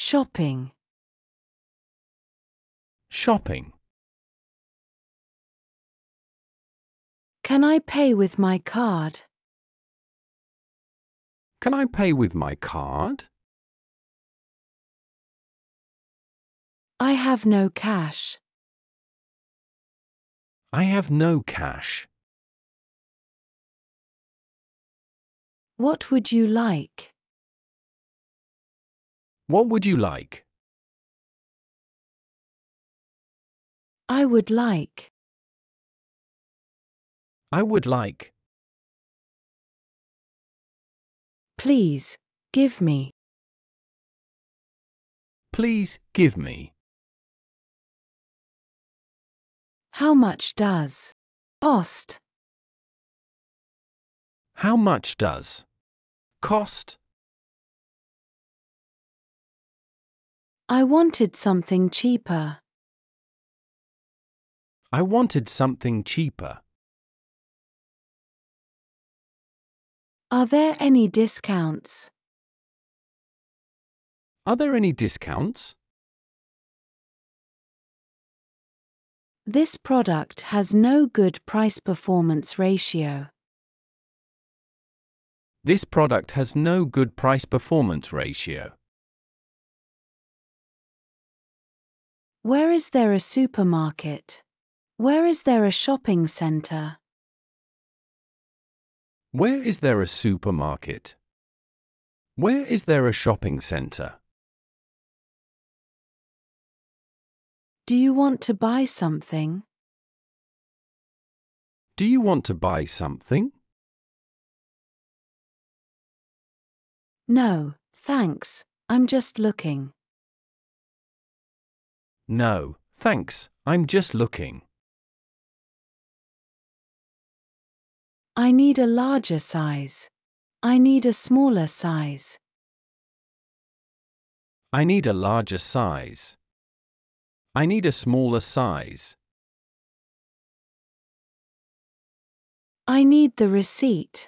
Shopping. Shopping. Can I pay with my card? Can I pay with my card? I have no cash. I have no cash. What would you like? What would you like? I would like. I would like. Please, give me. Please give me. How much does cost? How much does cost? I wanted something cheaper. I wanted something cheaper. Are there any discounts? Are there any discounts? This product has no good price-performance ratio. This product has no good price-performance ratio. Where is there a supermarket? Where is there a shopping center? Where is there a supermarket? Where is there a shopping center? Do you want to buy something? Do you want to buy something? No, thanks. I'm just looking. No, thanks. I'm just looking. I need a larger size. I need a smaller size. I need a larger size. I need a smaller size. I need the receipt.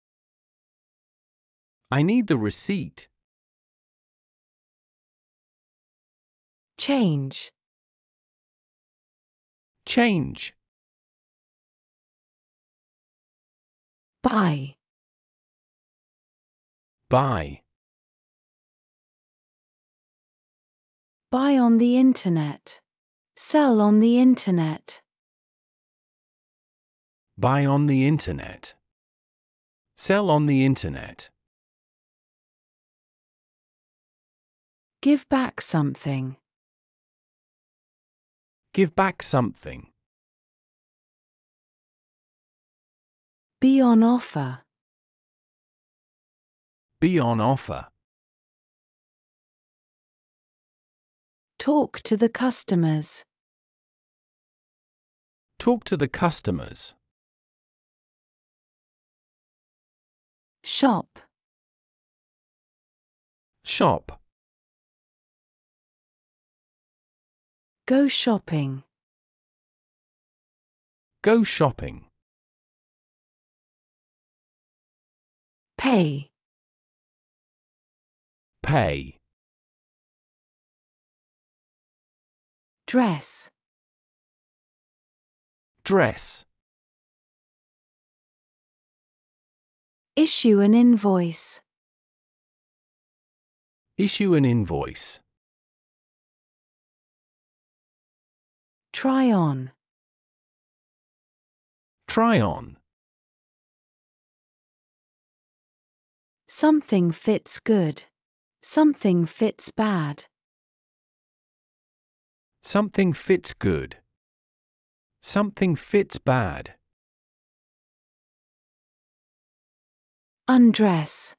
I need the receipt. Change. Change. Buy. Buy. Buy on the internet. Sell on the internet. Buy on the internet. Sell on the internet. Give back something. Give back something. Be on offer. Be on offer. Talk to the customers. Talk to the customers. Shop. Shop. Go shopping. Go shopping. Pay. Pay. Dress. Dress. Issue an invoice. Issue an invoice. Try on. Try on. Something fits good. Something fits bad. Something fits good. Something fits bad. Undress.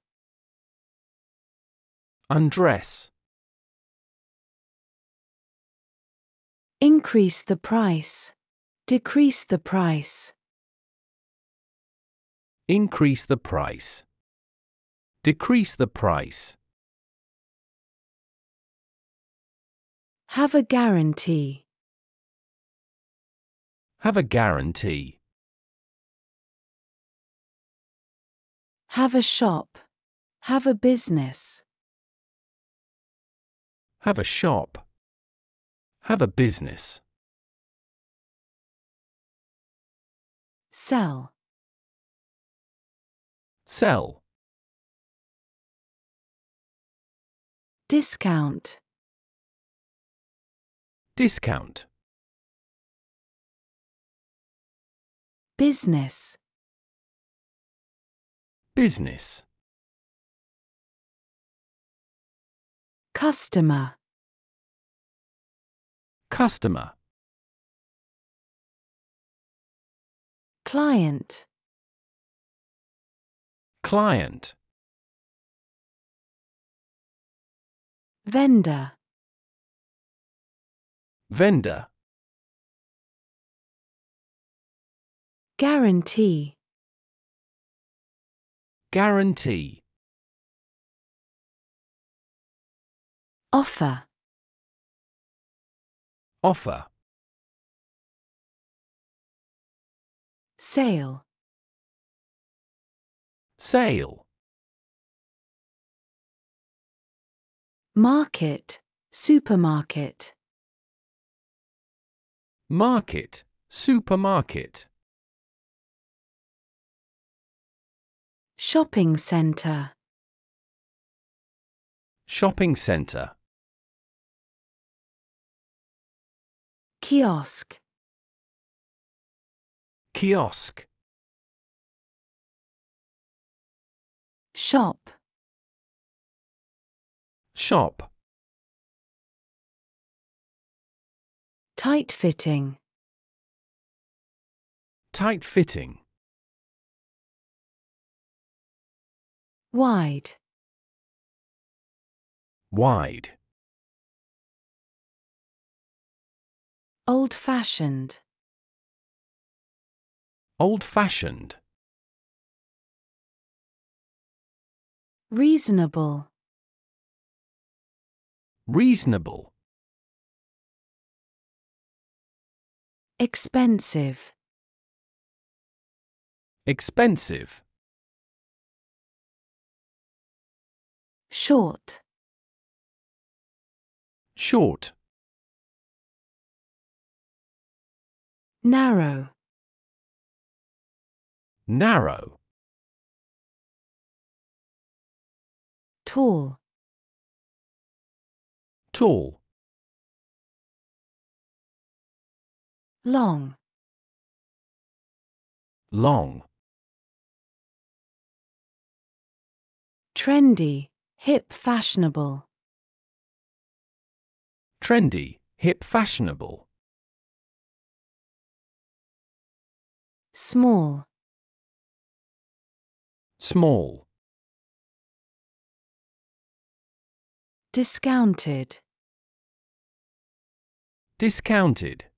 Undress. Increase the price. Decrease the price. Increase the price. Decrease the price. Have a guarantee. Have a guarantee. Have a shop. Have a business. Have a shop. Have a business. Sell. Sell. Discount. Discount. Business. Business. Customer. Customer. Client. Client. Vendor. Vendor. Guarantee. Guarantee. Offer. Offer. Sale. Sale. Market. Supermarket. Market. Supermarket. Shopping center. Shopping center. Kiosk. Kiosk. Shop. Shop. Tight fitting. Tight fitting. Wide. Wide. Old fashioned. Old fashioned. Reasonable. Reasonable. Expensive. Expensive. Short. Short. Narrow. Narrow. Tall. Tall. Long. Long. Trendy. Hip, fashionable. Trendy. Hip, fashionable. Small. Small. Discounted. Discounted.